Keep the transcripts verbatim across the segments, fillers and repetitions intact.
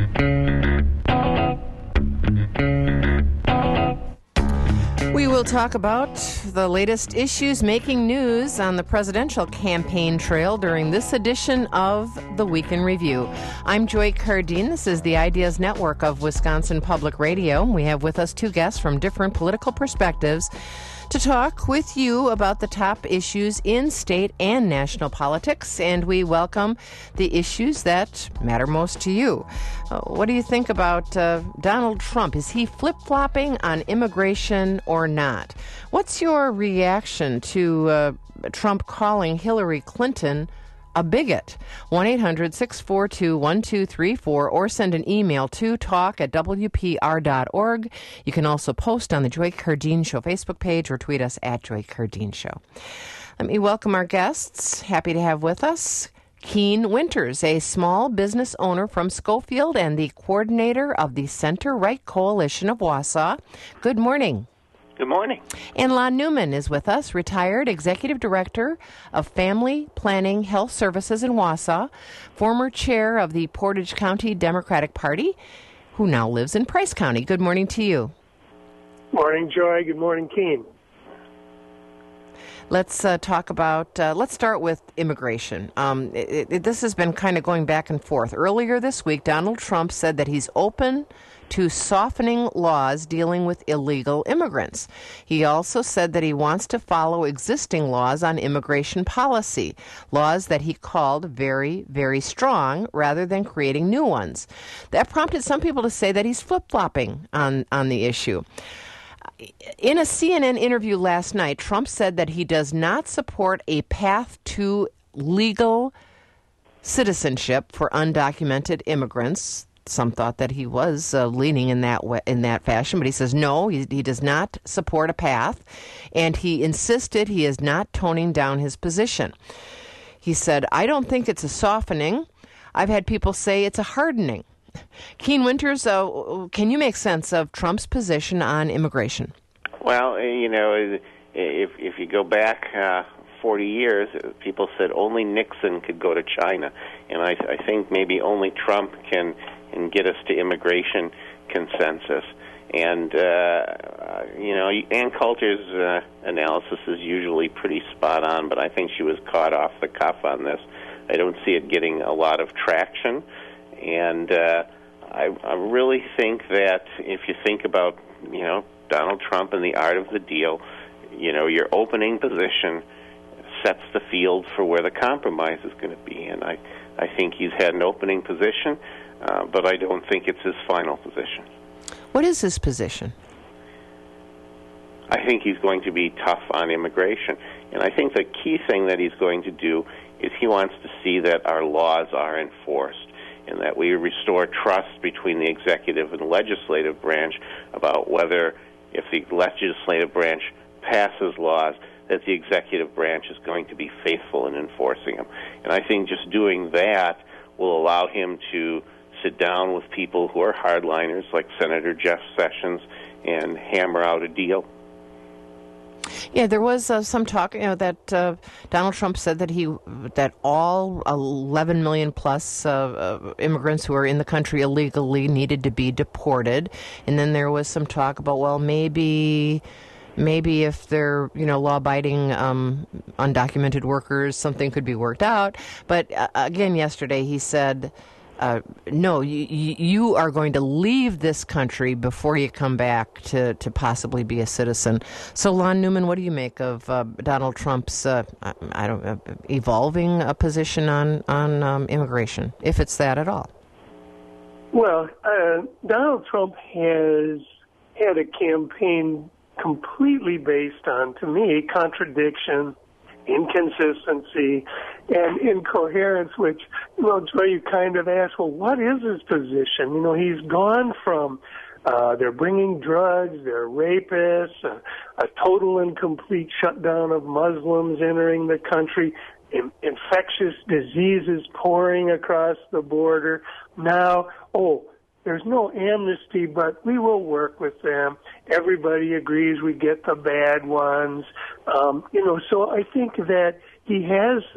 We will talk about the latest issues making news on the presidential campaign trail during this edition of the Week in Review. I'm Joy Cardine. This is the Ideas Network of Wisconsin Public Radio. We have with us two guests from different political perspectives to talk with you about the top issues in state and national politics, and we welcome the issues that matter most to you. Uh, what do you think about uh, Donald Trump? Is he flip-flopping on immigration or not? What's your reaction to uh, Trump calling Hillary Clinton a bigot? one eight hundred six four two one two three four or send an email to talk at w p r dot org. You can also post on the Joy Cardine Show Facebook page or tweet us at Joy Cardine Show. Let me welcome our guests. Happy to have with us Keene Winters, a small business owner from Schofield and the coordinator of the Center Right Coalition of Wausau. Good morning. Good morning. And Lon Newman is with us, retired Executive Director of Family Planning Health Services in Wausau, former chair of the Portage County Democratic Party, who now lives in Price County. Good morning to you. Morning, Joy. Good morning, Keene. Let's uh, talk about, uh, let's start with immigration. Um, it, it, this has been kind of going back and forth. Earlier this week, Donald Trump said that he's open to softening laws dealing with illegal immigrants. He also said that he wants to follow existing laws on immigration policy, laws that he called very, very strong, rather than creating new ones. That prompted some people to say that he's flip-flopping on, on the issue. In a C N N interview last night, Trump said that he does not support a path to legal citizenship for undocumented immigrants. Some thought that he was uh, leaning in that way, in that fashion, but he says no, he, he does not support a path, and he insisted he is not toning down his position. He said, I don't think it's a softening. I've had people say it's a hardening. Keene Winters, uh, can you make sense of Trump's position on immigration? Well, you know, if if you go back uh, forty years, people said only Nixon could go to China, and I, I think maybe only Trump can, can get us to immigration consensus. And, uh, you know, Ann Coulter's uh, analysis is usually pretty spot on, but I think she was caught off the cuff on this. I don't see it getting a lot of traction. And uh, I, I really think that if you think about, you know, Donald Trump and the art of the deal, you know, your opening position sets the field for where the compromise is going to be. And I, I think he's had an opening position, uh, but I don't think it's his final position. What is his position? I think he's going to be tough on immigration. And I think the key thing that he's going to do is he wants to see that our laws are enforced, and that we restore trust between the executive and legislative branch about whether, if the legislative branch passes laws, that the executive branch is going to be faithful in enforcing them. And I think just doing that will allow him to sit down with people who are hardliners, like Senator Jeff Sessions, and hammer out a deal. Yeah, there was uh, some talk, you know, that uh, Donald Trump said that he that all eleven million plus uh, uh, immigrants who are in the country illegally needed to be deported, and then there was some talk about, well, maybe maybe if they're, you know, law-abiding um, undocumented workers, something could be worked out. But uh, again, yesterday he said, Uh, no, you, you are going to leave this country before you come back to, to possibly be a citizen. So, Lon Newman, what do you make of uh, Donald Trump's uh, I don't uh, evolving a position on on um, immigration, if it's that at all? Well, uh, Donald Trump has had a campaign completely based on, to me, contradiction, inconsistency, and incoherence, which, you know, Joy, you kind of ask, well, what is his position? You know, he's gone from uh, they're bringing drugs, they're rapists, a, a total and complete shutdown of Muslims entering the country, in, infectious diseases pouring across the border. Now, oh, there's no amnesty, but we will work with them. Everybody agrees we get the bad ones. Um, you know, so I think that he has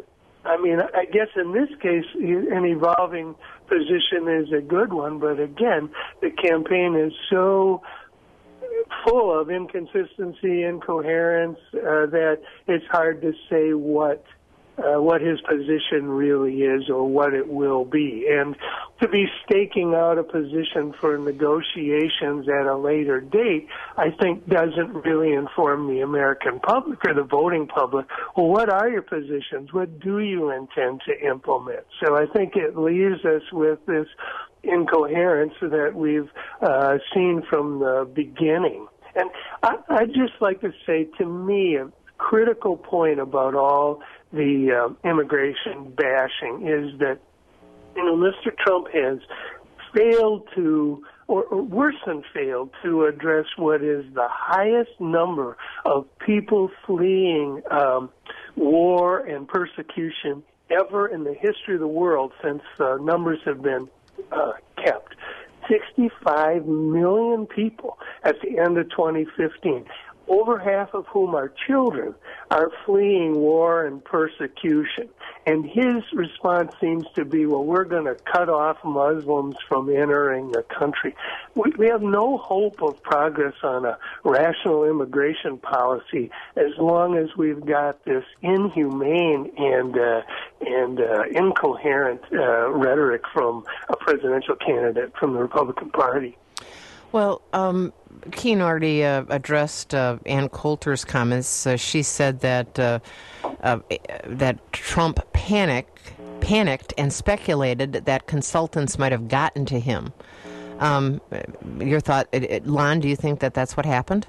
I mean, I guess in this case, an evolving position is a good one, but again, the campaign is so full of inconsistency, incoherence, uh, that it's hard to say what uh, what his position really is or what it will be. And to be staking out a position for negotiations at a later date, I think doesn't really inform the American public or the voting public. Well, what are your positions? What do you intend to implement? So I think it leaves us with this incoherence that we've uh, seen from the beginning. And I, I'd just like to say, to me, a critical point about all the uh, immigration bashing is that, you know, Mister Trump has failed to, or, or worse than failed, to address what is the highest number of people fleeing um, war and persecution ever in the history of the world since uh, numbers have been uh, kept. sixty-five million people at the end of twenty fifteen. Over half of whom are children, are fleeing war and persecution. And his response seems to be, well, we're going to cut off Muslims from entering the country. We, we have no hope of progress on a rational immigration policy as long as we've got this inhumane and uh, and uh, incoherent uh, rhetoric from a presidential candidate from the Republican Party. Well, um, Keene already uh, addressed uh, Ann Coulter's comments. Uh, she said that uh, uh, that Trump panicked, panicked and speculated that consultants might have gotten to him. Um, your thought, Lon, do you think that that's what happened?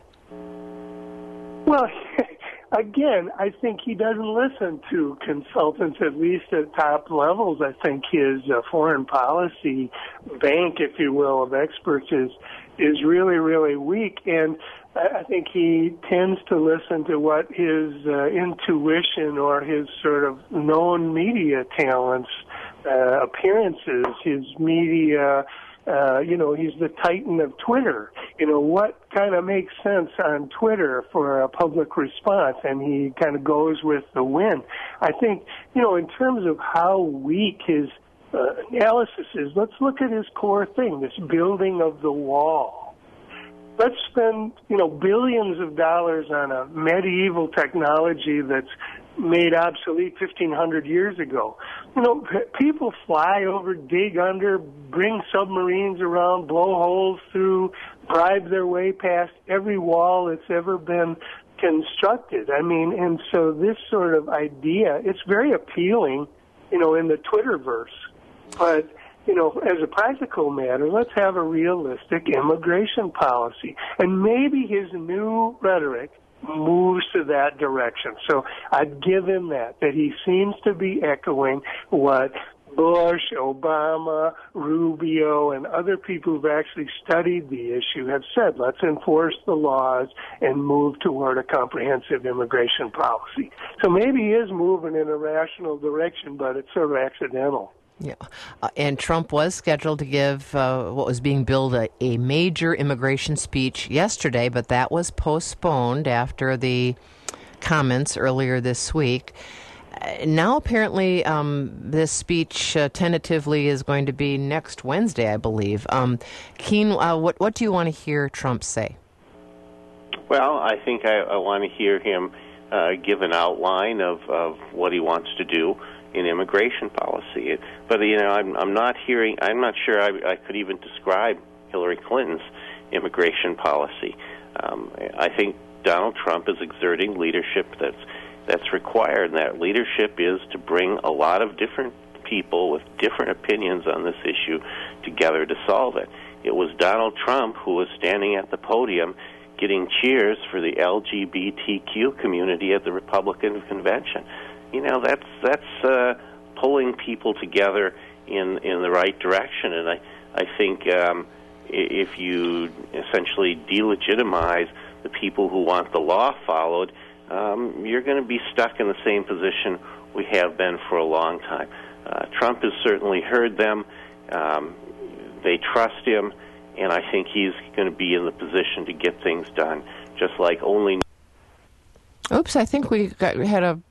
Well, again, I think he doesn't listen to consultants, at least at top levels. I think his uh, foreign policy bank, if you will, of experts is is really, really weak. And I think he tends to listen to what his uh, intuition or his sort of known media talents, uh, appearances, his media, uh, you know, he's the titan of Twitter. You know, what kind of makes sense on Twitter for a public response? And he kind of goes with the wind. I think, you know, in terms of how weak his uh, analysis is, let's look at his core thing, this building of the wall. Let's spend, you know, billions of dollars on a medieval technology that's made obsolete fifteen hundred years ago. You know, people fly over, dig under, bring submarines around, blow holes through, bribe their way past every wall that's ever been constructed. I mean, and so this sort of idea, it's very appealing, you know, in the Twitterverse. But, you know, as a practical matter, let's have a realistic immigration policy. And maybe his new rhetoric moves to that direction. So I'd give him that, that he seems to be echoing what Bush, Obama, Rubio, and other people who've actually studied the issue have said. Let's enforce the laws and move toward a comprehensive immigration policy. So maybe he is moving in a rational direction, but it's sort of accidental. Yeah, uh, and Trump was scheduled to give uh, what was being billed a, a major immigration speech yesterday, but that was postponed after the comments earlier this week. Uh, now, apparently, um, this speech uh, tentatively is going to be next Wednesday, I believe. Um, Keene, uh, what what do you want to hear Trump say? Well, I think I, I want to hear him uh, give an outline of, of what he wants to do in immigration policy. But, you know, I'm, I'm not hearing, I'm not sure I, I could even describe Hillary Clinton's immigration policy. Um, I think Donald Trump is exerting leadership that's, that's required, and that leadership is to bring a lot of different people with different opinions on this issue together to solve it. It was Donald Trump who was standing at the podium getting cheers for the L G B T Q community at the Republican convention. You know, that's that's uh, pulling people together in in the right direction, and I I think um, if you essentially delegitimize the people who want the law followed, um, you're going to be stuck in the same position we have been for a long time. Uh, Trump has certainly heard them; um, they trust him, and I think he's going to be in the position to get things done, just like only. Oops! I think we got, we had a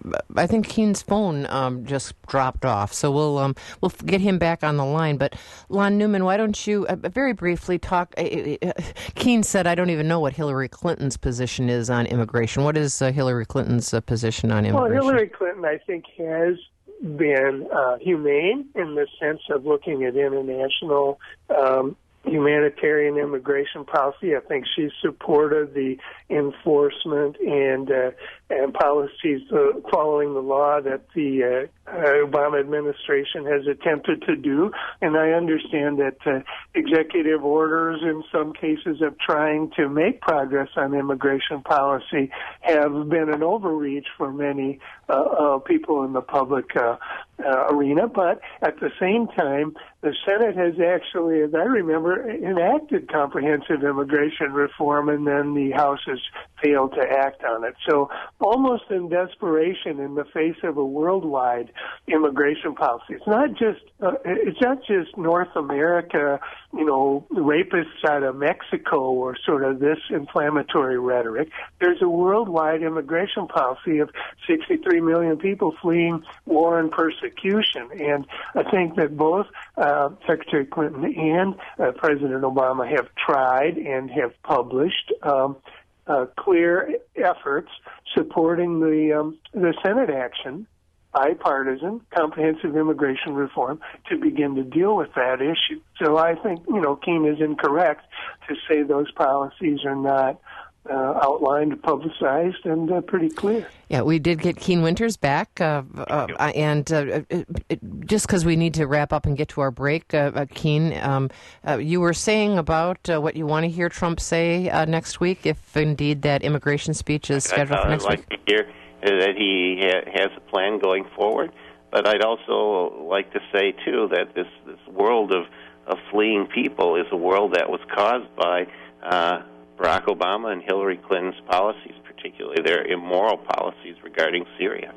I think Keen's phone um, just dropped off, so we'll um, we'll get him back on the line. But Lon Newman, why don't you uh, very briefly talk? Uh, uh, Keen said, "I don't even know what Hillary Clinton's position is on immigration. What is uh, Hillary Clinton's uh, position on immigration?" Well, Hillary Clinton, I think, has been uh, humane in the sense of looking at international um, humanitarian immigration policy. I think she supported the enforcement and uh, and policies uh, following the law that the uh, uh, Obama administration has attempted to do. And I understand that uh, executive orders in some cases of trying to make progress on immigration policy have been an overreach for many uh, uh, people in the public uh, uh, arena. But at the same time, the Senate has actually, as I remember, enacted comprehensive immigration reform, and then the House has failed to act on it. So almost in desperation in the face of a worldwide immigration policy. It's not just uh, it's not just North America, you know, rapists out of Mexico or sort of this inflammatory rhetoric. There's a worldwide immigration policy of sixty-three million people fleeing war and persecution. And I think that both uh, Secretary Clinton and uh, President Obama have tried and have published um, uh, clear efforts supporting the um, the Senate action, bipartisan, comprehensive immigration reform, to begin to deal with that issue. So I think, you know, Keene is incorrect to say those policies are not uh, outlined, publicized, and uh, pretty clear. Yeah, we did get Keene Winters back, uh, uh, and uh, it, it, just because we need to wrap up and get to our break, uh, uh, Keene, um, uh, you were saying about uh, what you want to hear Trump say uh, next week, if indeed that immigration speech is scheduled uh, for next I'd like week. to hear that he ha- has a plan going forward, but I'd also like to say, too, that this, this world of, of fleeing people is a world that was caused by uh, Barack Obama and Hillary Clinton's policies, particularly their immoral policies regarding Syria.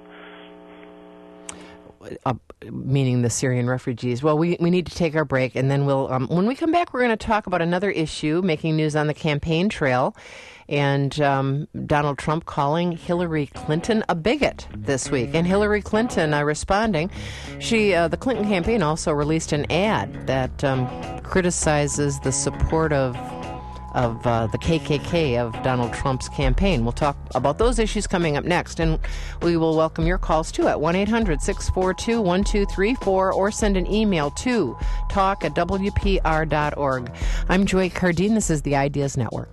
Uh, meaning the Syrian refugees. Well, we, we need to take our break, and then we'll, um, when we come back, we're going to talk about another issue making news on the campaign trail, and um, Donald Trump calling Hillary Clinton a bigot this week. And Hillary Clinton uh, responding, she uh, the Clinton campaign also released an ad that um, criticizes the support of of uh, the K K K of Donald Trump's campaign. We'll talk about those issues coming up next, and we will welcome your calls too at one eight hundred six four two one two three four, or send an email to talk at w p r dot org. I'm Joy Cardine. This is the Ideas Network.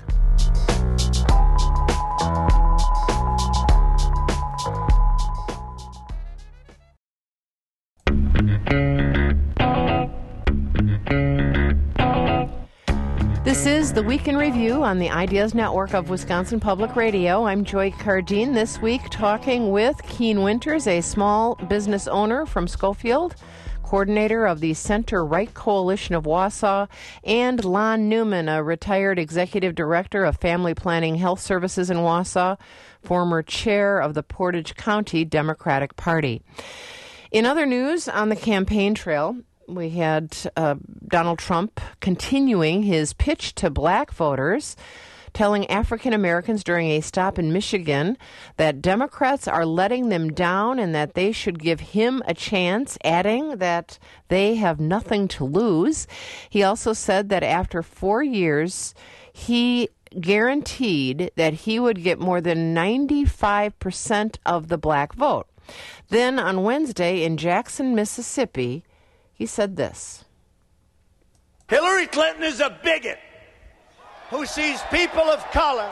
This is the Week in Review on the Ideas Network of Wisconsin Public Radio. I'm Joy Cardine. This week talking with Keene Winters, a small business owner from Schofield, coordinator of the Center-Right Coalition of Wausau, and Lon Newman, a retired executive director of Family Planning Health Services in Wausau, former chair of the Portage County Democratic Party. In other news on the campaign trail, we had uh, Donald Trump continuing his pitch to black voters, telling African Americans during a stop in Michigan that Democrats are letting them down and that they should give him a chance, adding that they have nothing to lose. He also said that after four years, he guaranteed that he would get more than ninety-five percent of the black vote. Then on Wednesday in Jackson, Mississippi, he said this. Hillary Clinton is a bigot who sees people of color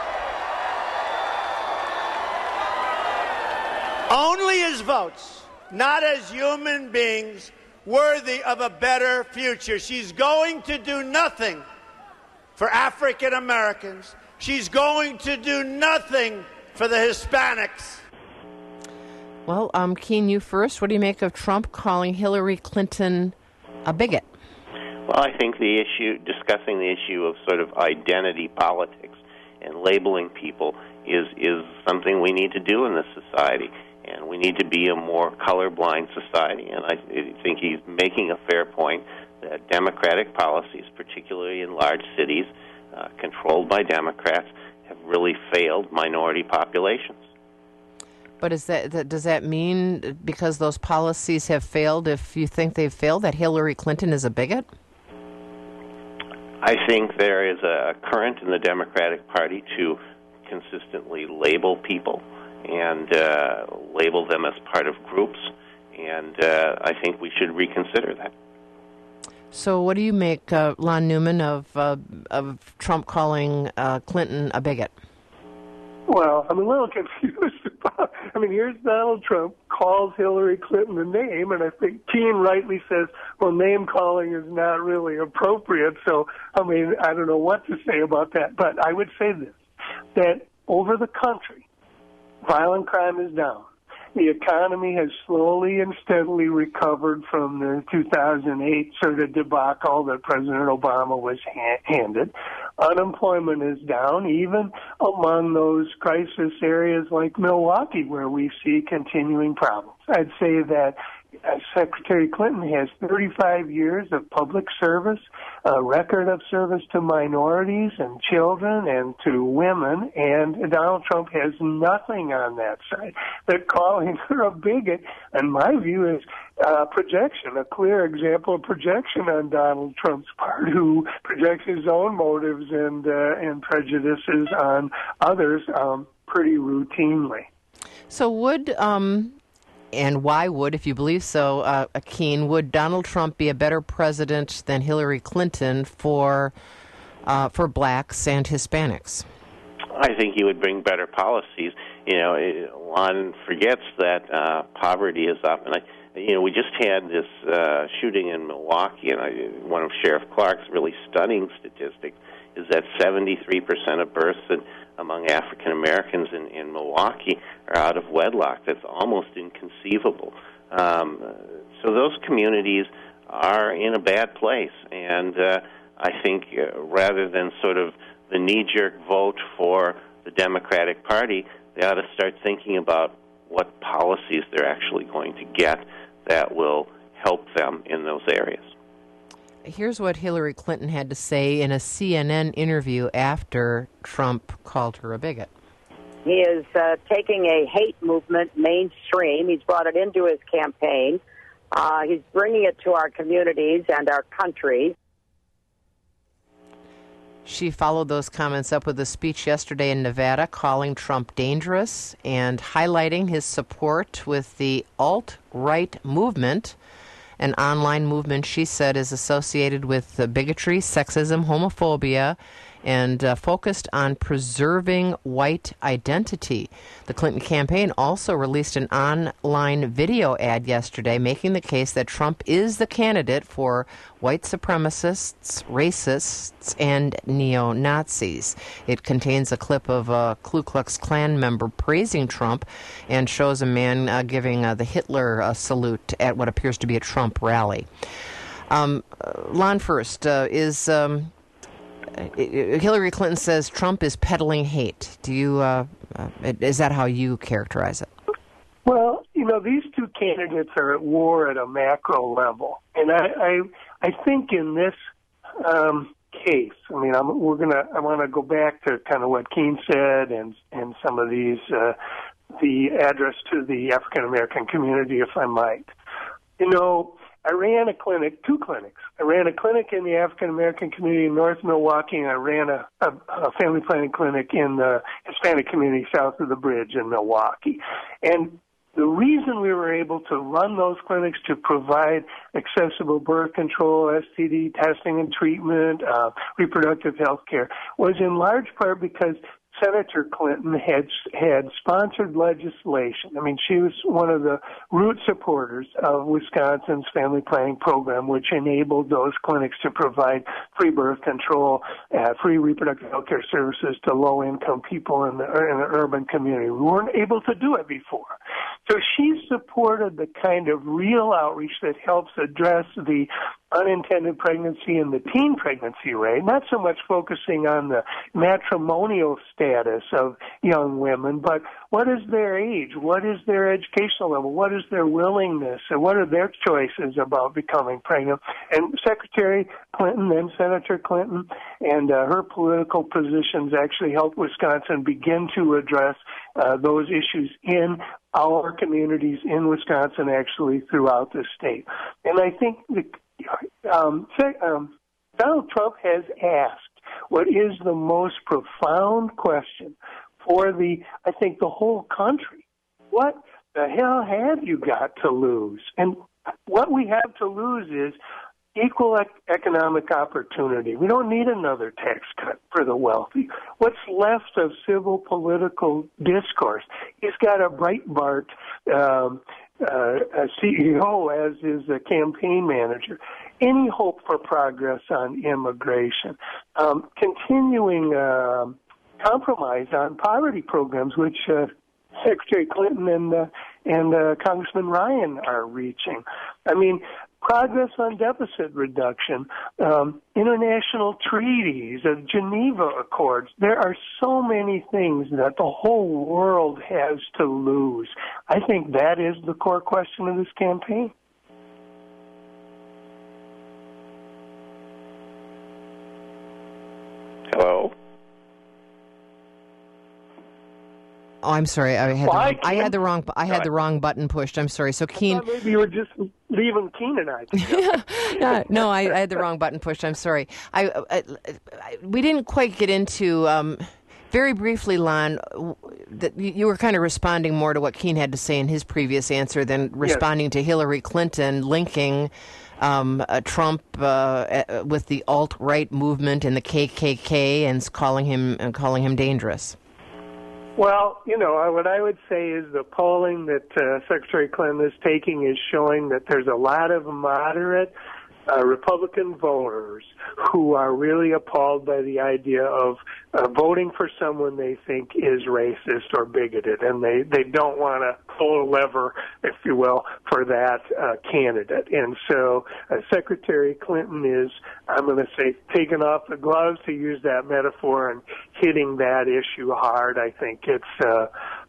only as votes, not as human beings worthy of a better future. She's going to do nothing for African Americans. She's going to do nothing for the Hispanics. Well, um, Keene, you first. What do you make of Trump calling Hillary Clinton a bigot? Well, I think the issue, discussing the issue of sort of identity politics and labeling people is, is something we need to do in this society. And we need to be a more colorblind society. And I think he's making a fair point that Democratic policies, particularly in large cities uh, controlled by Democrats, have really failed minority populations. But is that, that does that mean because those policies have failed, if you think they've failed, that Hillary Clinton is a bigot? I think there is a current in the Democratic Party to consistently label people and uh, label them as part of groups, and uh, I think we should reconsider that. So what do you make, uh, Lon Newman, of, uh, of Trump calling uh, Clinton a bigot? Well, I'm a little confused about, I mean, here's Donald Trump calls Hillary Clinton a name, and I think Keene rightly says, well, name-calling is not really appropriate, so, I mean, I don't know what to say about that, but I would say this, that over the country, violent crime is down. The economy has slowly and steadily recovered from the two thousand eight sort of debacle that President Obama was ha- handed. Unemployment is down, even among those crisis areas like Milwaukee, where we see continuing problems. I'd say that uh, Secretary Clinton has thirty-five years of public service, a record of service to minorities and children and to women, and Donald Trump has nothing on that side. That calling her a bigot, in my view, is uh, projection, a clear example of projection on Donald Trump's part, who projects his own motives and uh, and prejudices on others um, pretty routinely. So would... Um And why would, if you believe so, uh, Keene, would Donald Trump be a better president than Hillary Clinton for uh, for blacks and Hispanics? I think he would bring better policies. You know, one forgets that uh, poverty is up, and I, you know, we just had this uh, shooting in Milwaukee, and I, one of Sheriff Clark's really stunning statistics is that seventy-three percent of births in, among African Americans in, in Milwaukee are out of wedlock. That's almost inconceivable. Um, so those communities are in a bad place, and uh, I think uh, rather than sort of the knee-jerk vote for the Democratic Party, they ought to start thinking about what policies they're actually going to get that will help them in those areas. Here's what Hillary Clinton had to say in a C N N interview after Trump called her a bigot. He is uh, taking a hate movement mainstream. He's brought it into his campaign. Uh, he's bringing it to our communities and our country. She followed those comments up with a speech yesterday in Nevada calling Trump dangerous and highlighting his support with the alt-right movement, an online movement she said is associated with bigotry, sexism, homophobia, and uh, focused on preserving white identity. The Clinton campaign also released an online video ad yesterday making the case that Trump is the candidate for white supremacists, racists, and neo-Nazis. It contains a clip of a Ku Klux Klan member praising Trump and shows a man uh, giving uh, the Hitler uh, salute at what appears to be a Trump rally. Um, Lon, first, uh, is... Um, Hillary Clinton says Trump is peddling hate. Do you, uh, uh, is that how you characterize it? Well, you know, these two candidates are at war at a macro level. And I, I, I think in this um, case, I mean, I'm, we're going to, I want to go back to kind of what Keene said and, and some of these, uh, the address to the African-American community, if I might. You know, I ran a clinic, two clinics. I ran a clinic in the African-American community in North Milwaukee, and I ran a, a, a family planning clinic in the Hispanic community south of the bridge in Milwaukee. And the reason we were able to run those clinics to provide accessible birth control, S T D testing and treatment, uh, reproductive health care was in large part because Senator Clinton had had sponsored legislation. I mean, she was one of the root supporters of Wisconsin's family planning program, which enabled those clinics to provide free birth control, uh, free reproductive health care services to low-income people in the, in the urban community. We weren't able to do it before. So she supported the kind of real outreach that helps address the unintended pregnancy and the teen pregnancy rate, not so much focusing on the matrimonial status of young women, but what is their age? What is their educational level? What is their willingness? And what are their choices about becoming pregnant? And Secretary Clinton and Senator Clinton and uh, her political positions actually helped Wisconsin begin to address uh, those issues in our communities in Wisconsin, actually throughout the state. And I think the, um, um, Donald Trump has asked what is the most profound question for the, I think, the whole country. What the hell have you got to lose? And what we have to lose is equal ec- economic opportunity. We don't need another tax cut for the wealthy. What's left of civil political discourse? He's got a Breitbart um, uh, a C E O as his uh, campaign manager. Any hope for progress on immigration? Um, continuing uh, compromise on poverty programs, which uh, Secretary Clinton and uh, and uh, Congressman Ryan are reaching. I mean, progress on deficit reduction, um, international treaties, uh, Geneva Accords. There are so many things that the whole world has to lose. I think that is the core question of this campaign. Hello? Oh, I'm sorry. I had Well, the, I I had the wrong I had the wrong button pushed. I'm sorry. So Keene, I thought maybe you were just leaving Keene and I. no, no I, I had the wrong button pushed. I'm sorry. I, I, I we didn't quite get into um, very briefly, Lon. That you were kind of responding more to what Keene had to say in his previous answer than responding yes. to Hillary Clinton linking um, uh, Trump uh, with the alt-right movement and the K K K and calling him uh, calling him dangerous. Well, you know, what I would say is the polling that uh, Secretary Clinton is taking is showing that there's a lot of moderate uh, Republican voters who are really appalled by the idea of uh, voting for someone they think is racist or bigoted, and they, they don't want to pull a lever, if you will, for that uh, candidate. And so uh, Secretary Clinton is, I'm going to say, taking off the gloves, to use that metaphor, and hitting that issue hard. I think it's, uh,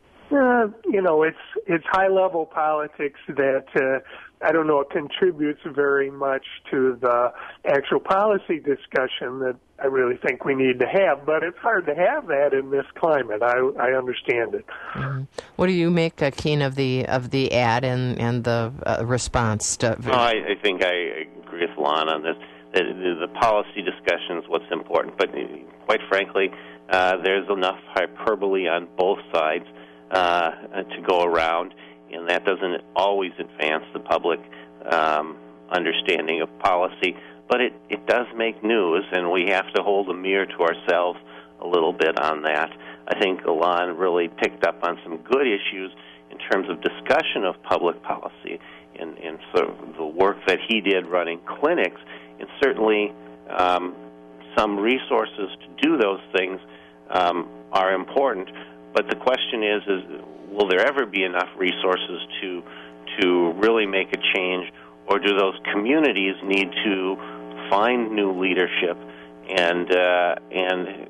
uh, you know, it's it's high-level politics that, uh, I don't know, it contributes very much to the actual policy discussion that I really think we need to have. But it's hard to have that in this climate. I, I understand it. Mm-hmm. What do you make, uh, Keene, of the of the ad and, and the uh, response? To... Oh, I, I think I agree with Lon on this. The, the, the policy discussion is what's important. But quite frankly, uh, there's enough hyperbole on both sides uh, to go around, and that doesn't always advance the public um, understanding of policy. But it, it does make news, and we have to hold a mirror to ourselves a little bit on that. I think Lon really picked up on some good issues in terms of discussion of public policy and, and sort of the work that he did running clinics, and certainly um, some resources to do those things um, are important. But the question is, is will there ever be enough resources to to really make a change, or do those communities need to find new leadership and uh, and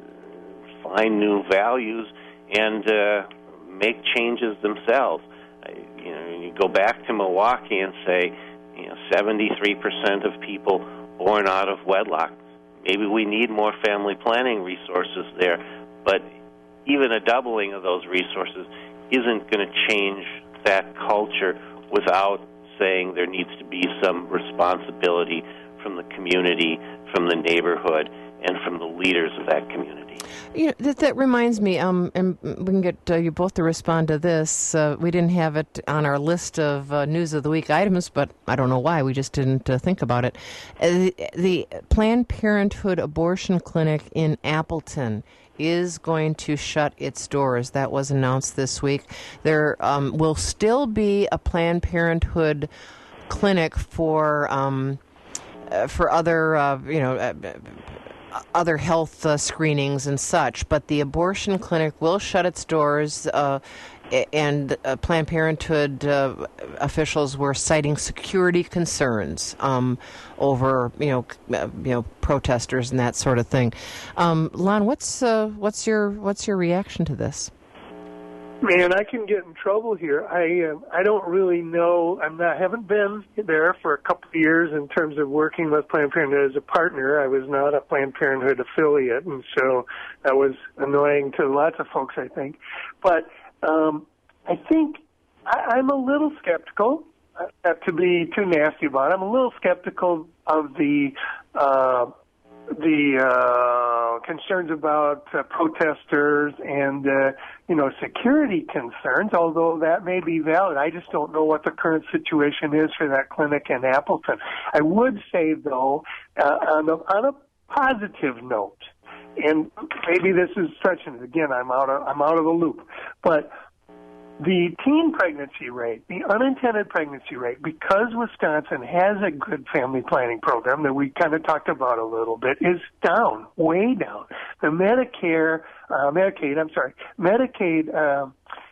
find new values and uh, make changes themselves? You know, you go back to Milwaukee and say, you know, seventy-three percent of people born out of wedlock. Maybe we need more family planning resources there, but even a doubling of those resources isn't going to change that culture without saying there needs to be some responsibility from the community, from the neighborhood, and from the leaders of that community. You know, that, that reminds me, um, and we can get uh, you both to respond to this. Uh, we didn't have it on our list of uh, News of the Week items, but I don't know why. We just didn't uh, think about it. Uh, the, the Planned Parenthood abortion clinic in Appleton is going to shut its doors. That was announced this week. There um, will still be a Planned Parenthood clinic for um, uh, for other, uh, you know, uh, other health uh, screenings and such, but the abortion clinic will shut its doors, uh, and uh, Planned Parenthood uh, officials were citing security concerns um, over, you know, uh, you know, protesters and that sort of thing. Um, Lon, what's uh, what's your what's your reaction to this? Man, I can get in trouble here. I uh, I don't really know. I'm not haven't been there for a couple of years in terms of working with Planned Parenthood as a partner. I was not a Planned Parenthood affiliate, and so that was annoying to lots of folks, I think. But um, I think I, I'm a little skeptical, uh, not to be too nasty about it. I'm a little skeptical of the uh, the uh, concerns about uh, protesters and, uh, you know, security concerns, although that may be valid. I just don't know what the current situation is for that clinic in Appleton. I would say, though, uh, on, a, on a positive note, and maybe this is stretching it again, I'm out of, I'm out of the loop, but the teen pregnancy rate, the unintended pregnancy rate, because Wisconsin has a good family planning program that we kind of talked about a little bit, is down, way down. The Medicare, uh, Medicaid, I'm sorry, Medicaid uh,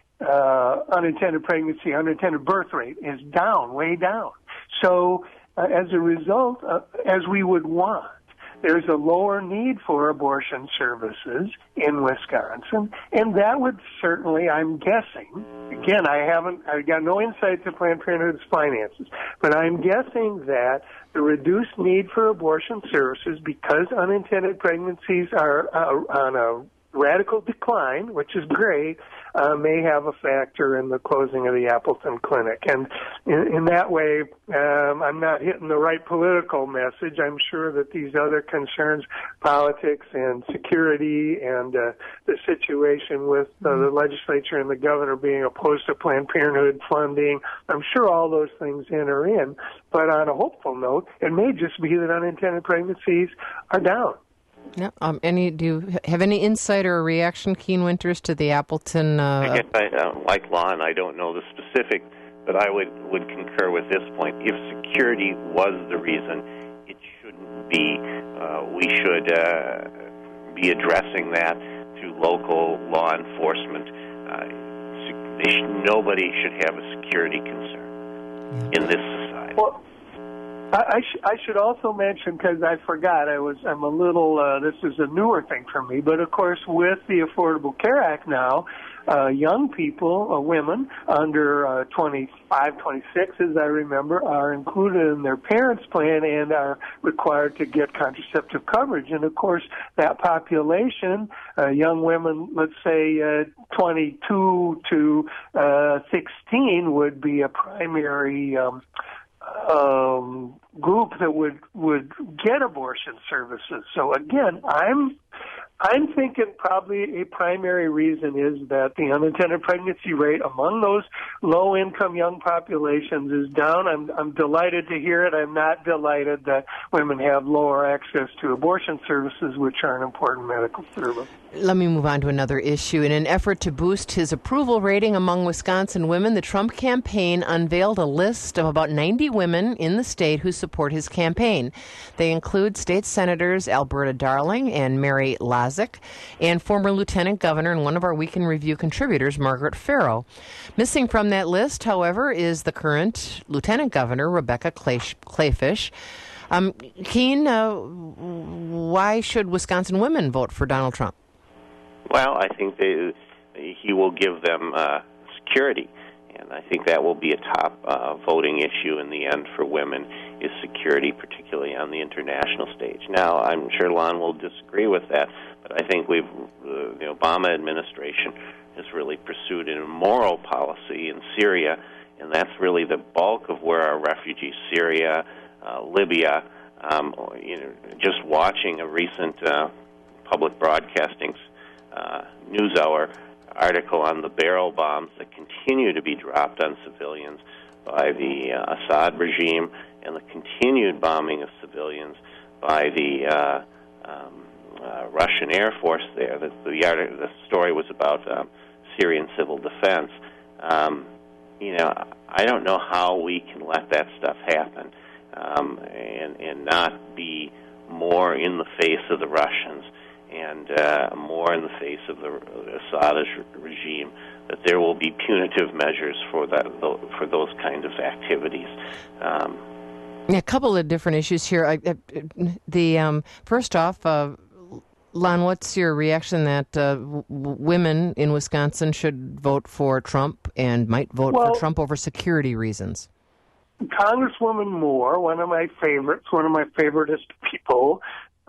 uh, unintended pregnancy, unintended birth rate is down, way down. So uh, as a result, uh, as we would want, there's a lower need for abortion services in Wisconsin, and that would certainly, I'm guessing, again, I haven't, I've got no insight to Planned Parenthood's finances, but I'm guessing that the reduced need for abortion services, because unintended pregnancies are uh, on a radical decline, which is great, uh, may have a factor in the closing of the Appleton Clinic. And in, in that way, um, I'm not hitting the right political message. I'm sure that these other concerns, politics and security and uh, the situation with uh, the legislature and the governor being opposed to Planned Parenthood funding, I'm sure all those things enter in. But on a hopeful note, it may just be that unintended pregnancies are down. Yeah. Um, any? Do you have any insight or reaction, Keen Winters, to the Appleton? Uh, I guess I, uh, like Lon, I don't know the specifics, but I would, would concur with this point. If security was the reason, it shouldn't be. Uh, we should uh, be addressing that through local law enforcement. Uh, they should, nobody should have a security concern in this society. Well, I, I, sh- I should also mention, because I forgot, I was, I'm a little, uh, this is a newer thing for me, but of course with the Affordable Care Act now, uh, young people, uh, women under uh, twenty-five, twenty-six, as I remember, are included in their parents' plan and are required to get contraceptive coverage. And of course that population, uh, young women, let's say uh, twenty-two to uh, sixteen, would be a primary um Um, group that would would get abortion services. So again, I'm I'm thinking probably a primary reason is that the unintended pregnancy rate among those low-income young populations is down. I'm I'm delighted to hear it. I'm not delighted that women have lower access to abortion services, which are an important medical service. Let me move on to another issue. In an effort to boost his approval rating among Wisconsin women, the Trump campaign unveiled a list of about ninety women in the state who support his campaign. They include state senators Alberta Darling and Mary Lazick, and former Lieutenant Governor and one of our Week in Review contributors, Margaret Farrow. Missing from that list, however, is the current Lieutenant Governor, Rebecca Kleefisch. Um, Keen, uh, why should Wisconsin women vote for Donald Trump? Well, I think they, he will give them uh, security, and I think that will be a top uh, voting issue in the end for women, is security, particularly on the international stage. Now, I'm sure Lon will disagree with that, but I think we've uh, the Obama administration has really pursued a moral policy in Syria, and that's really the bulk of where our refugees, Syria, uh, Libya, um, you know, just watching a recent uh, public broadcasting Uh, NewsHour article on the barrel bombs that continue to be dropped on civilians by the uh, Assad regime and the continued bombing of civilians by the uh, um, uh, Russian Air Force there. The, the, article, the story was about um, Syrian civil defense. Um, you know, I don't know how we can let that stuff happen um, and, and not be more in the face of the Russians and uh, more in the face of the Assad regime, that there will be punitive measures for that for those kinds of activities. Um, yeah, a couple of different issues here. I, I, the um, first off, uh, Lon, what's your reaction that uh, w- women in Wisconsin should vote for Trump and might vote well, for Trump over security reasons? Congresswoman Moore, one of my favorites, one of my favoriteest people,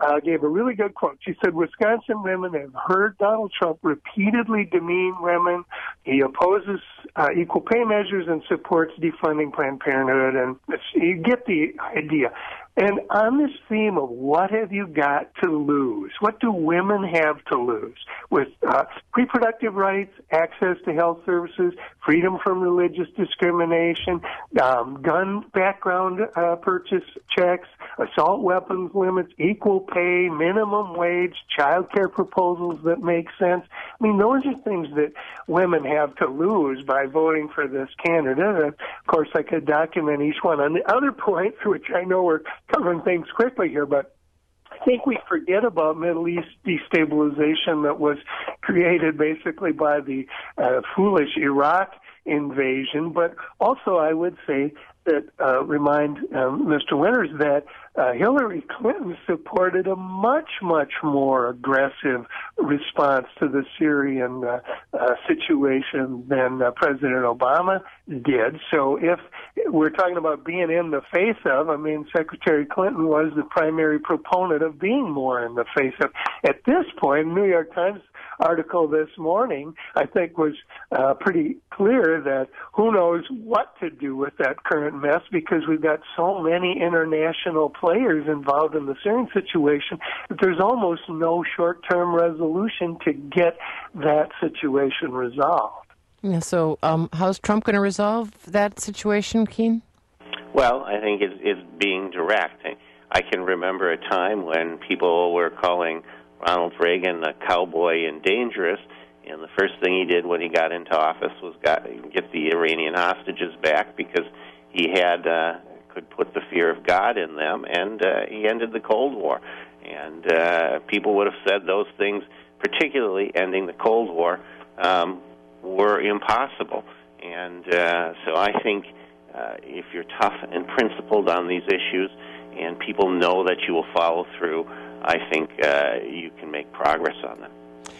uh, gave a really good quote. She said, Wisconsin women have heard Donald Trump repeatedly demean women. He opposes uh, equal pay measures and supports defunding Planned Parenthood. And it's, you get the idea. And on this theme of what have you got to lose, what do women have to lose with uh, reproductive rights, access to health services, freedom from religious discrimination, um, gun background uh, purchase checks, assault weapons limits, equal pay, minimum wage, child care proposals that make sense. I mean, those are things that women have to lose by voting for this candidate. And of course, I could document each one. On the other points, which I know we're covering things quickly here, but I think we forget about Middle East destabilization that was created basically by the uh, foolish Iraq invasion. But also, I would say that uh, remind um, Mister Winters that uh, Hillary Clinton supported a much, much more aggressive response to the Syrian uh, uh, situation than uh, President Obama did. So if we're talking about being in the face of, I mean, Secretary Clinton was the primary proponent of being more in the face of. At this point, New York Times article this morning, I think, was uh, pretty clear that who knows what to do with that current mess, because we've got so many international players involved in the Syrian situation that there's almost no short-term resolution to get that situation resolved. Yeah, so um, how's Trump going to resolve that situation, Keene? Well, I think it's, it's being direct. I can remember a time when people were calling Ronald Reagan a cowboy and dangerous, and the first thing he did when he got into office was got, get the Iranian hostages back because he had uh, could put the fear of God in them, and uh, he ended the Cold War. And uh, people would have said those things, particularly ending the Cold War, um, were impossible. And uh, so I think uh, if you're tough and principled on these issues and people know that you will follow through, I think uh, you can make progress on them.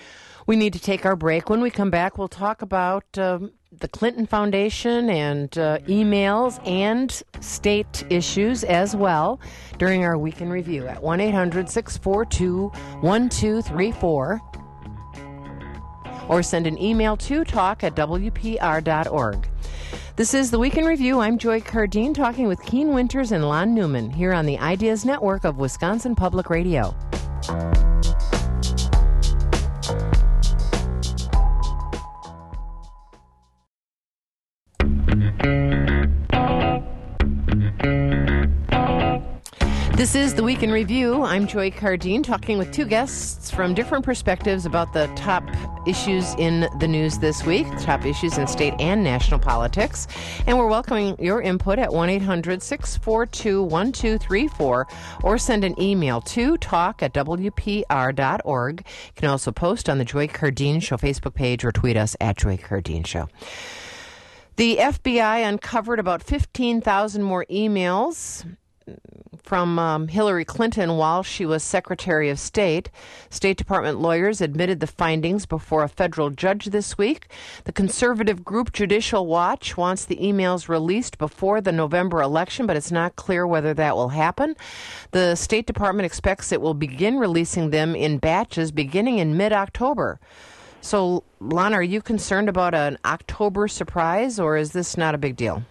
We need to take our break. When we come back, we'll talk about um, the Clinton Foundation and uh, emails and state issues as well during our Week in Review at one eight hundred six four two one two three four. Or send an email to talk at w p r dot org. This is the Week in Review. I'm Joy Cardine, talking with Keene Winters and Lon Newman here on the Ideas Network of Wisconsin Public Radio. This is the Week in Review. I'm Joy Cardine, talking with two guests from different perspectives about the top issues in the news this week, top issues in state and national politics. And we're welcoming your input at one eight hundred six four two one two three four, or send an email to talk at w p r dot org. You can also post on the Joy Cardine Show Facebook page or tweet us at Joy Cardine Show. The F B I uncovered about fifteen thousand more emails from um, Hillary Clinton while she was Secretary of State. State Department lawyers admitted the findings before a federal judge this week. The conservative group Judicial Watch wants the emails released before the November election, but it's not clear whether that will happen. The State Department expects it will begin releasing them in batches beginning in mid-October. So, Lon, are you concerned about an October surprise, or is this not a big deal?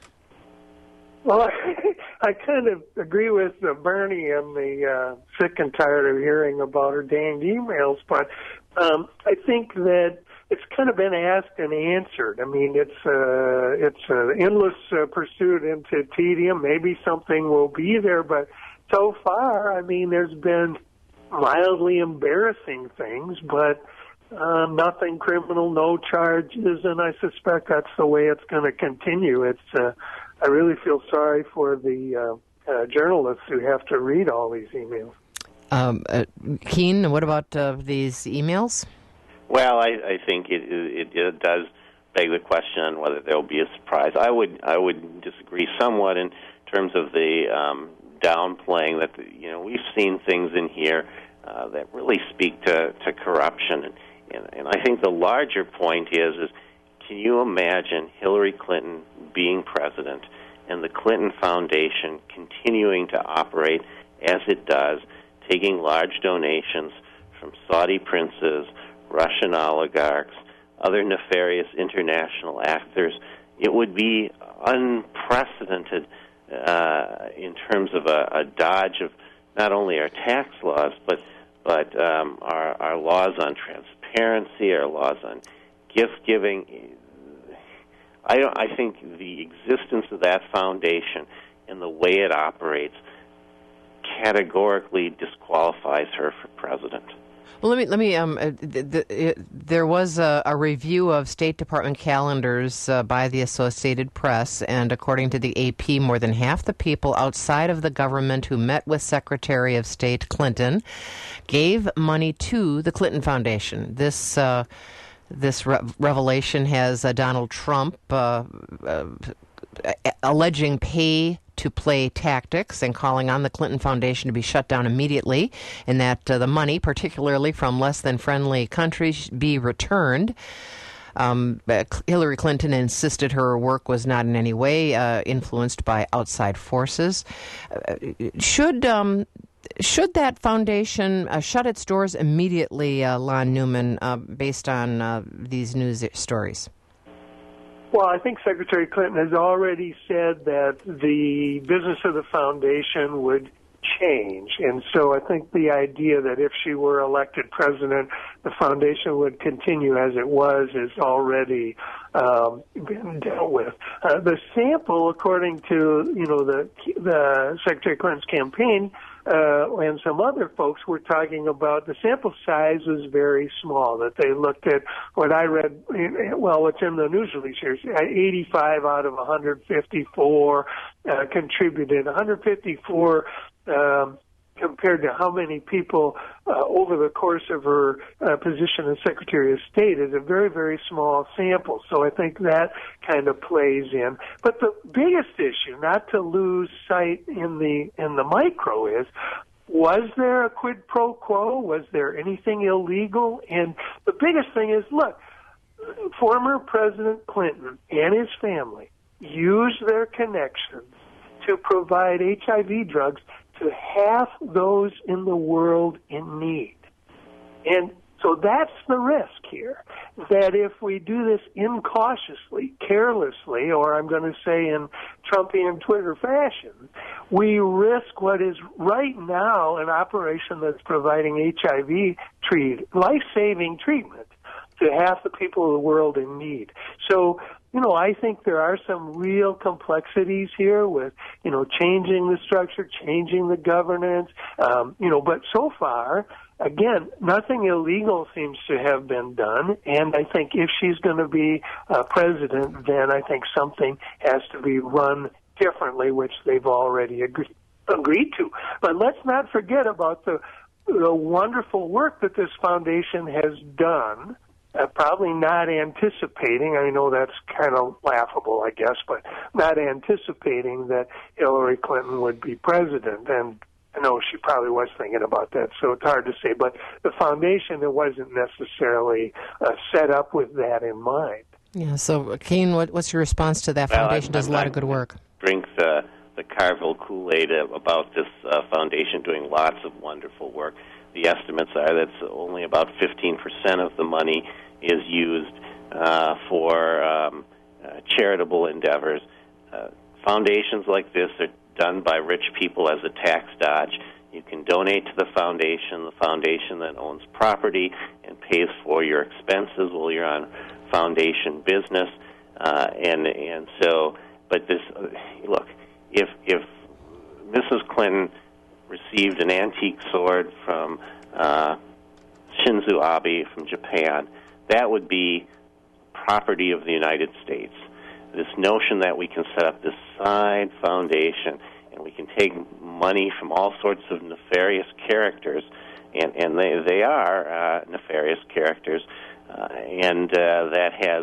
Well, I kind of agree with uh, Bernie and the uh, sick and tired of hearing about her danged emails, but um, I think that it's kind of been asked and answered. I mean, it's uh, it's an endless uh, pursuit into tedium. Maybe something will be there, but so far, I mean, there's been mildly embarrassing things, but uh, nothing criminal, no charges, and I suspect that's the way it's going to continue. It's uh, I really feel sorry for the uh, uh, journalists who have to read all these emails. Um, uh, Keene, what about uh, these emails? Well, I, I think it, it, it does beg the question on whether there will be a surprise. I would I would disagree somewhat in terms of the um, downplaying that the, you know we've seen things in here uh, that really speak to, to corruption, and, and and I think the larger point is is. Can you imagine Hillary Clinton being president and the Clinton Foundation continuing to operate as it does, taking large donations from Saudi princes, Russian oligarchs, other nefarious international actors. It would be unprecedented uh, in terms of a, a dodge of not only our tax laws, but but um, our, our laws on transparency, our laws on gift giving. I, don't, I think the existence of that foundation and the way it operates categorically disqualifies her for president. Well, let me let me. Um, uh, th- th- it, there was a, a review of State Department calendars uh, by the Associated Press, and according to the A P, more than half the people outside of the government who met with Secretary of State Clinton gave money to the Clinton Foundation. This uh, this re- revelation has uh, Donald Trump uh, uh, alleging pay to play tactics and calling on the Clinton Foundation to be shut down immediately, and that uh, the money, particularly from less than friendly countries, be returned. Um, Hillary Clinton insisted her work was not in any way uh, influenced by outside forces. Uh, should um, should that foundation uh, shut its doors immediately, uh, Lon Newman, uh, based on uh, these news stories? Well, I think Secretary Clinton has already said that the business of the foundation would change. And so I think the idea that if she were elected president, the foundation would continue as it was is already um, been dealt with. Uh, the sample, according to, you know, the, the Secretary Clinton's campaign, Uh, and some other folks were talking about the sample size was very small, that they looked at what I read, well, what's in the news release here, eighty-five out of one hundred fifty-four uh, contributed. one hundred fifty-four um, compared to how many people uh, over the course of her uh, position as Secretary of State is a very, very small sample. So I think that kind of plays in. But the biggest issue, not to lose sight in the in the micro, is was there a quid pro quo? Was there anything illegal? And the biggest thing is, look, former President Clinton and his family used their connections to provide H I V drugs to half those in the world in need. And so that's the risk here, that if we do this incautiously, carelessly, or I'm going to say in Trumpian Twitter fashion, we risk what is right now an operation that's providing H I V treat, life-saving treatment to half the people of the world in need. So, you know, I think there are some real complexities here with, you know, changing the structure, changing the governance, um, you know, but so far, again, nothing illegal seems to have been done, and I think if she's going to be uh, president, then I think something has to be run differently, which they've already agree- agreed to. But let's not forget about the, the wonderful work that this foundation has done. Uh, probably not anticipating, I know that's kind of laughable, I guess, but not anticipating that Hillary Clinton would be president. And I know she probably was thinking about that, so it's hard to say. But the foundation, it wasn't necessarily uh, set up with that in mind. Yeah, so, Kane, what, what's your response to that? Well, foundation I'm, does a lot of good work. Drink the, the Carville Kool-Aid about this uh, foundation doing lots of wonderful work. The estimates are that only about fifteen percent of the money is used uh, for um, uh, charitable endeavors. Uh, foundations like this are done by rich people as a tax dodge. You can donate to the foundation. The foundation then owns property and pays for your expenses while you're on foundation business. Uh, and and so, but this, uh, look, if if Missus Clinton received an antique sword from uh, Shinzo Abe from Japan, that would be property of the United States. This notion that we can set up this side foundation and we can take money from all sorts of nefarious characters, and, and they, they are uh, nefarious characters, uh, and uh, that has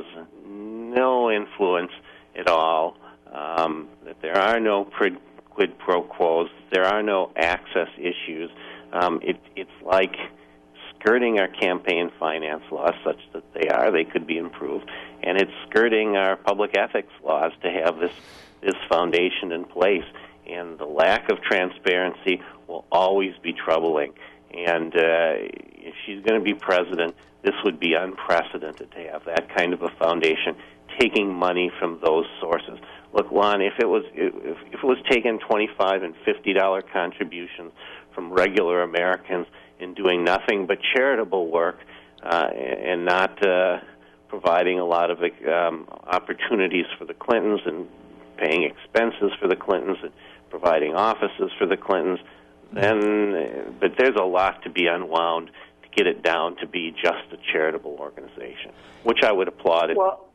no influence at all, um, that there are no prid- quid pro quos, there are no access issues. Um, it, it's like skirting our campaign finance laws such that they are, they could be improved, and it's skirting our public ethics laws to have this, this foundation in place. And the lack of transparency will always be troubling. And uh, if she's going to be president, this would be unprecedented to have that kind of a foundation taking money from those sources. Look, Lon, if it was if, if it was taking twenty-five and fifty dollar contributions from regular Americans and doing nothing but charitable work uh, and not uh, providing a lot of um, opportunities for the Clintons and paying expenses for the Clintons and providing offices for the Clintons, then, but there's a lot to be unwound to get it down to be just a charitable organization, which I would applaud. It. Well,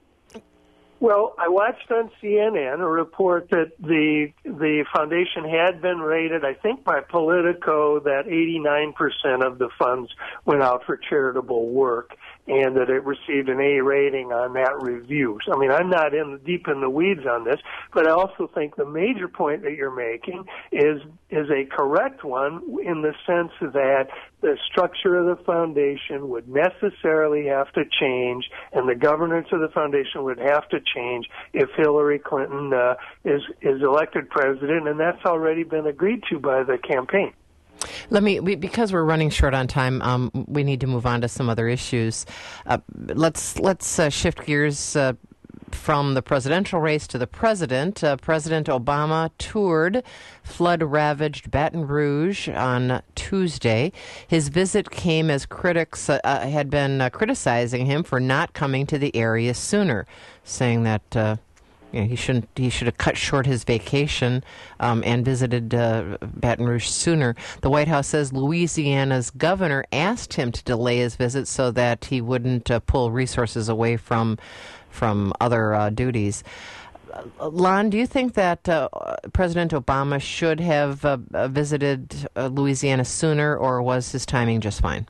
well, I watched on C N N a report that the the foundation had been rated, I think by Politico, that eighty-nine percent of the funds went out for charitable work, and that it received an A rating on that review. So, I mean, I'm not in deep in the weeds on this, but I also think the major point that you're making is is a correct one in the sense that the structure of the foundation would necessarily have to change, and the governance of the foundation would have to change if Hillary Clinton uh, is is elected president, and that's already been agreed to by the campaign. Let me, we, because we're running short on time, um, we need to move on to some other issues. Uh, let's let's uh, shift gears uh, from the presidential race to the president. Uh, President Obama toured flood-ravaged Baton Rouge on Tuesday. His visit came as critics uh, had been uh, criticizing him for not coming to the area sooner, saying that Uh, You know, he shouldn't. He should have cut short his vacation um, and visited uh, Baton Rouge sooner. The White House says Louisiana's governor asked him to delay his visit so that he wouldn't uh, pull resources away from from other uh, duties. Uh, Lon, do you think that uh, President Obama should have uh, visited uh, Louisiana sooner, or was his timing just fine?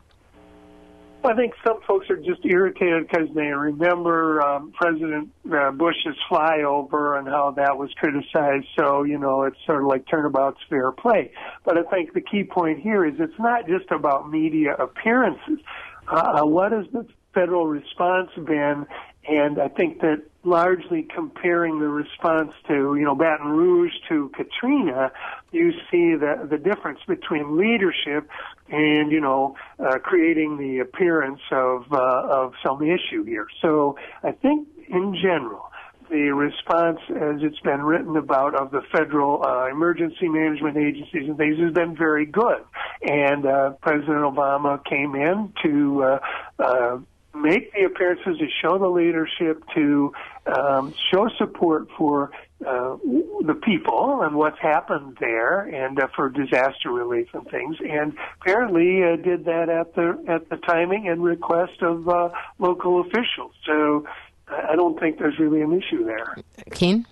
I think some folks are just irritated because they remember um, President uh, Bush's flyover and how that was criticized. So, you know, it's sort of like turnabout's fair play. But I think the key point here is it's not just about media appearances. Uh, what has the federal response been? And I think that largely comparing the response to, you know, Baton Rouge to Katrina, you see the the difference between leadership and, you know, uh, creating the appearance of uh, of some issue here. So I think in general, the response, as it's been written about, of the federal uh, emergency management agencies and things has been very good. And uh, President Obama came in to uh, uh, make the appearances, to show the leadership, to um, show support for uh, the people and what's happened there, and uh, for disaster relief and things. And apparently uh, did that at the at the timing and request of uh, local officials. So I don't think there's really an issue there. Keene?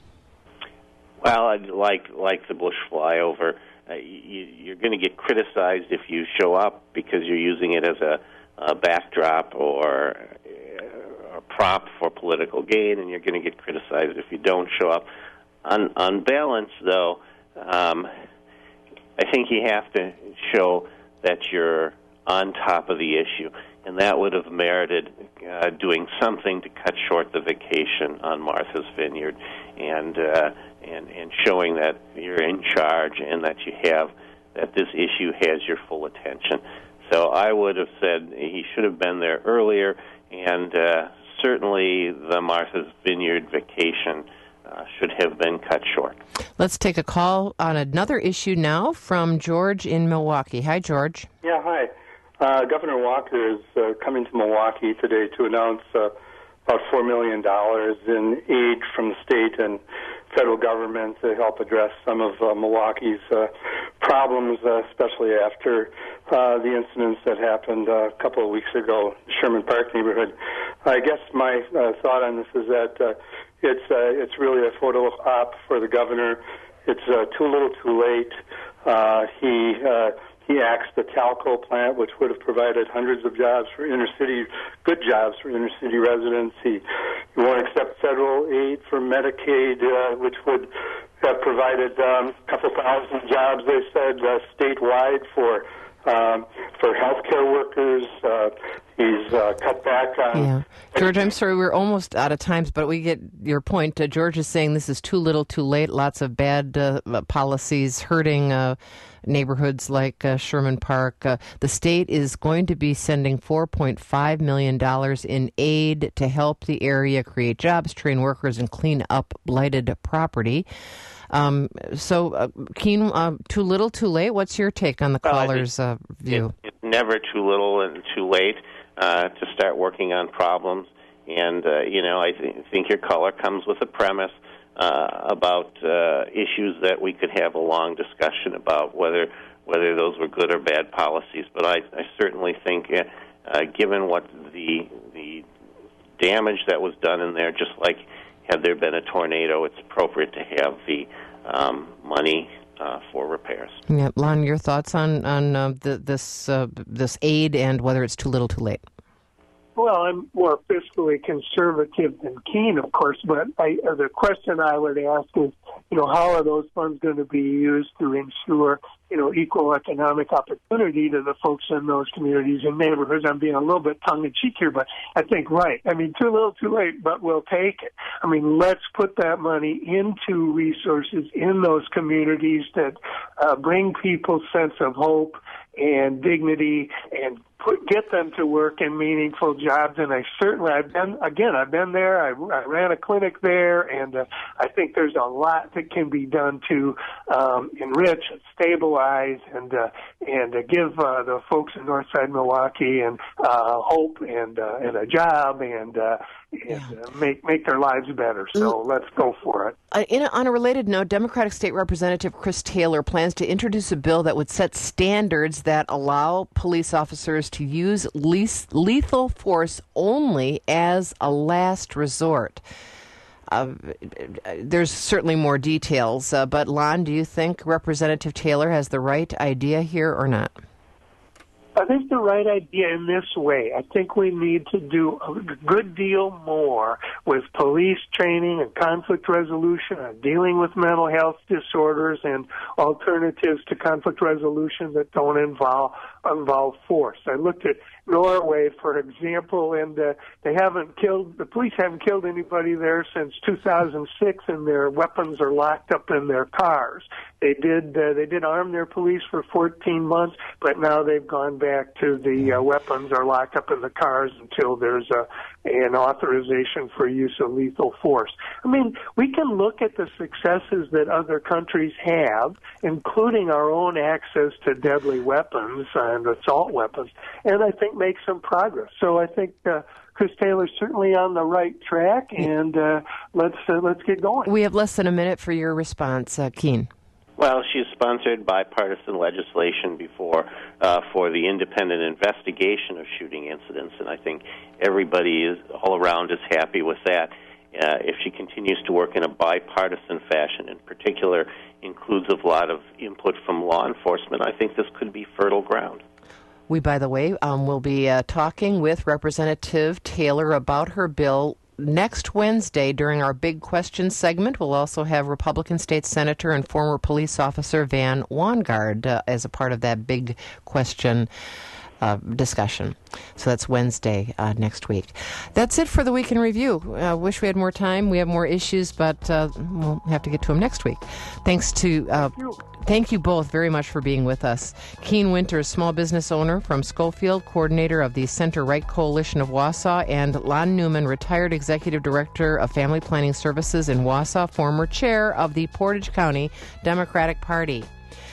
Well, I'd like like the Bush flyover, uh, you, you're going to get criticized if you show up because you're using it as a a backdrop or a prop for political gain, and you're going to get criticized if you don't show up. On, on balance, though, um, I think you have to show that you're on top of the issue, and that would have merited uh, doing something to cut short the vacation on Martha's Vineyard, and uh, and and showing that you're in charge and that you have that this issue has your full attention. So I would have said he should have been there earlier, and uh, certainly the Martha's Vineyard vacation uh, should have been cut short. Let's take a call on another issue now from George in Milwaukee. Hi, George. Yeah, hi. Uh, Governor Walker is uh, coming to Milwaukee today to announce uh, about four million dollars in aid from the state and federal government to help address some of uh, Milwaukee's uh, problems, uh, especially after uh, the incidents that happened uh, a couple of weeks ago in the Sherman Park neighborhood. I guess my uh, thought on this is that uh, it's uh, it's really a photo op for the governor. It's uh, too little, too late. Uh, he uh, he axed the Talco plant, which would have provided hundreds of jobs for inner city, good jobs for inner city residents. He, he won't accept federal aid for Medicaid, uh, which would have provided um, a couple thousand jobs, they said, uh, statewide for um, for healthcare workers. Uh, He's uh, cut back on... Yeah. George, I'm sorry, we're almost out of time, but we get your point. Uh, George is saying this is too little, too late. Lots of bad uh, policies hurting uh, neighborhoods like uh, Sherman Park. Uh, the state is going to be sending four point five million dollars in aid to help the area create jobs, train workers, and clean up blighted property. Um, so, uh, Keene, uh, too little, too late? What's your take on the well, caller's uh, view? It, it's never too little and too late uh, to start working on problems. And, uh, you know, I th- think your caller comes with a premise uh, about uh, issues that we could have a long discussion about, whether whether those were good or bad policies. But I, I certainly think, uh, uh, given what the the damage that was done in there, just like had there been a tornado, it's appropriate to have the um, money uh, for repairs. Yeah, Lon, your thoughts on on uh, the, this uh, this aid and whether it's too little, too late? Well, I'm more fiscally conservative than Keene, of course, but I, uh, the question I would ask is, you know, how are those funds going to be used to ensure, you know, equal economic opportunity to the folks in those communities and neighborhoods? I'm being a little bit tongue-in-cheek here, but I think right. I mean, too little, too late, but we'll take it. I mean, let's put that money into resources in those communities that uh, bring people sense of hope and dignity and put, get them to work in meaningful jobs. And I certainly, I've been, again, I've been there. I, I ran a clinic there, and uh, I think there's a lot that can be done to um, enrich and stabilize and uh, and uh, give uh, the folks in Northside Milwaukee and uh, hope and uh, and a job and uh, and yeah. uh, make make their lives better. So let's go for it. Uh, in a, on a related note, Democratic State Representative Chris Taylor plans to introduce a bill that would set standards that allow police officers to use least, lethal force only as a last resort. Uh, there's certainly more details, uh, but Lon, do you think Representative Taylor has the right idea here or not? I think the right idea in this way. I think we need to do a good deal more with police training and conflict resolution and dealing with mental health disorders and alternatives to conflict resolution that don't involve involve force. I looked at Norway, for example, and uh, they haven't killed, the police haven't killed anybody there since two thousand six, and their weapons are locked up in their cars. They did uh, they did arm their police for fourteen months, but now they've gone back to the uh, weapons are locked up in the cars until there's a an authorization for use of lethal force. I mean, we can look at the successes that other countries have, including our own access to deadly weapons and assault weapons, and I think make some progress. So I think uh, Chris Taylor's certainly on the right track, and uh, let's uh, let's get going. We have less than a minute for your response, uh, Keene. Well, she's sponsored bipartisan legislation before uh, for the independent investigation of shooting incidents, and I think everybody is all around is happy with that. Uh, if she continues to work in a bipartisan fashion, in particular, includes a lot of input from law enforcement, I think this could be fertile ground. We, by the way, um, will be uh, talking with Representative Taylor about her bill next Wednesday during our Big Question segment. We'll also have Republican State Senator and former police officer Van Wangard uh, as a part of that Big Question uh, discussion. So that's Wednesday uh, next week. That's it for the Week in Review. I uh, wish we had more time. We have more issues, but uh, we'll have to get to them next week. Thanks to... Uh, Thank you both very much for being with us. Keene Winters, small business owner from Schofield, coordinator of the Center Right Coalition of Wausau, and Lon Newman, retired executive director of Family Planning Services in Wausau, former chair of the Portage County Democratic Party.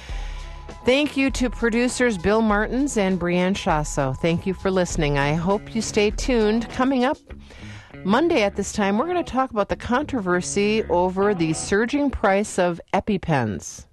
Thank you to producers Bill Martins and Brianne Shasso. Thank you for listening. I hope you stay tuned. Coming up Monday at this time, we're going to talk about the controversy over the surging price of EpiPens.